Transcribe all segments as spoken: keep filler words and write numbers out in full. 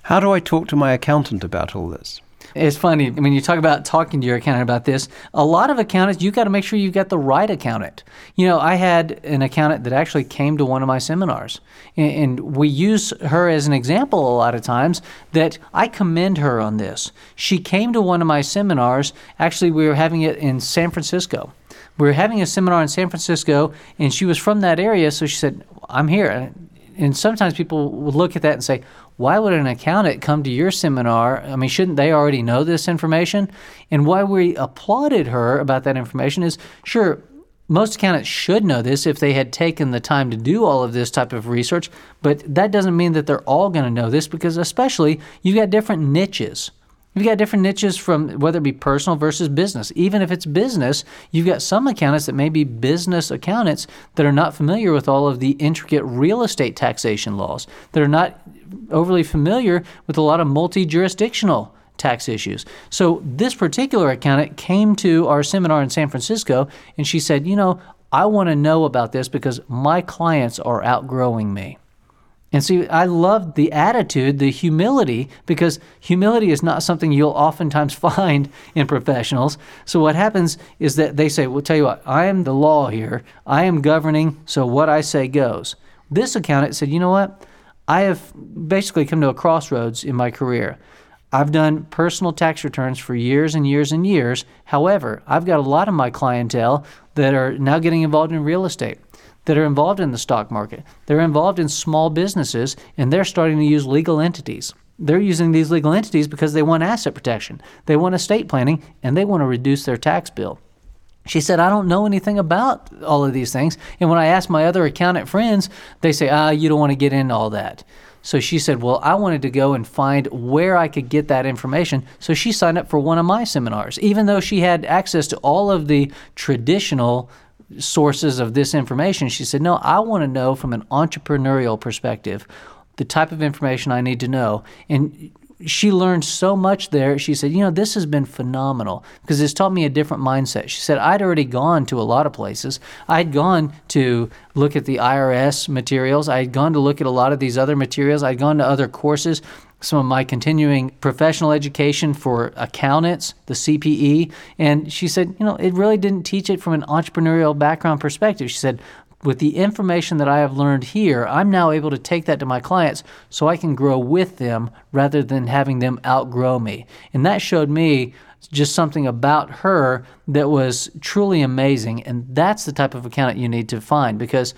How do I talk to my accountant about all this? It's funny, when you talk about talking to your accountant about this, a lot of accountants, you got to make sure you've got the right accountant. You know, I had an accountant that actually came to one of my seminars, and, and we use her as an example a lot of times that I commend her on this. She came to one of my seminars. Actually, we were having it in San Francisco. We were having a seminar in San Francisco, and she was from that area, so she said, I'm here. And sometimes people would look at that and say, why would an accountant come to your seminar? I mean, shouldn't they already know this information? And why we applauded her about that information is, sure, most accountants should know this if they had taken the time to do all of this type of research, but that doesn't mean that they're all going to know this, because especially you've got different niches. You've got different niches from whether it be personal versus business. Even if it's business, you've got some accountants that may be business accountants that are not familiar with all of the intricate real estate taxation laws, that are not overly familiar with a lot of multi-jurisdictional tax issues. So this particular accountant came to our seminar in San Francisco, and she said, you know, I want to know about this because my clients are outgrowing me. And see, I love the attitude, the humility, because humility is not something you'll oftentimes find in professionals. So what happens is that they say, well, tell you what, I am the law here. I am governing, so what I say goes. This accountant said, you know what? I have basically come to a crossroads in my career. I've done personal tax returns for years and years and years. However, I've got a lot of my clientele that are now getting involved in real estate, that are involved in the stock market. They're involved in small businesses, and they're starting to use legal entities. They're using these legal entities because they want asset protection, they want estate planning, and they want to reduce their tax bill. She said, I don't know anything about all of these things. And when I ask my other accountant friends, they say, ah, you don't want to get into all that. So she said, well, I wanted to go and find where I could get that information. So she signed up for one of my seminars, even though she had access to all of the traditional sources of this information. She said, no, I want to know from an entrepreneurial perspective the type of information I need to know. And she learned so much there. She said, you know, this has been phenomenal because it's taught me a different mindset. She said, I'd already gone to a lot of places. I'd gone to look at the I R S materials. I'd gone to look at a lot of these other materials. I'd gone to other courses, some of my continuing professional education for accountants, the C P E. And she said, you know, it really didn't teach it from an entrepreneurial background perspective. She said, with the information that I have learned here, I'm now able to take that to my clients so I can grow with them rather than having them outgrow me. And that showed me just something about her that was truly amazing. And that's the type of accountant you need to find, because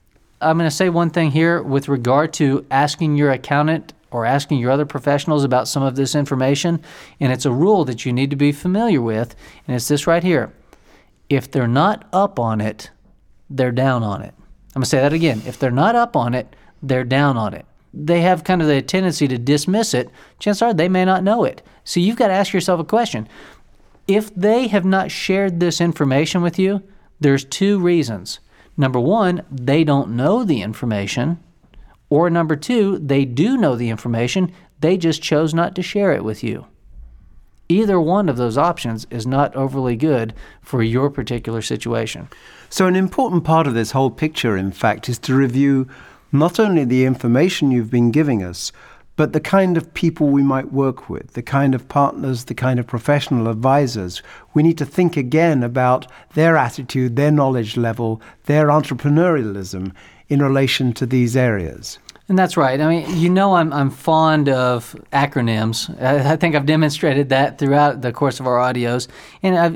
I'm going to say one thing here with regard to asking your accountant or asking your other professionals about some of this information, and it's a rule that you need to be familiar with, and it's this right here. If they're not up on it, they're down on it. I'm going to say that again. If they're not up on it, they're down on it. They have kind of the tendency to dismiss it. Chances are they may not know it. So you've got to ask yourself a question. If they have not shared this information with you, there's two reasons. Number one, they don't know the information. Or number two, they do know the information, they just chose not to share it with you. Either one of those options is not overly good for your particular situation. So an important part of this whole picture, in fact, is to review not only the information you've been giving us, but the kind of people we might work with, the kind of partners, the kind of professional advisors. We need to think again about their attitude, their knowledge level, their entrepreneurialism in relation to these areas. And that's right. I mean, you know, I'm I'm fond of acronyms. I, I think I've demonstrated that throughout the course of our audios. And I've,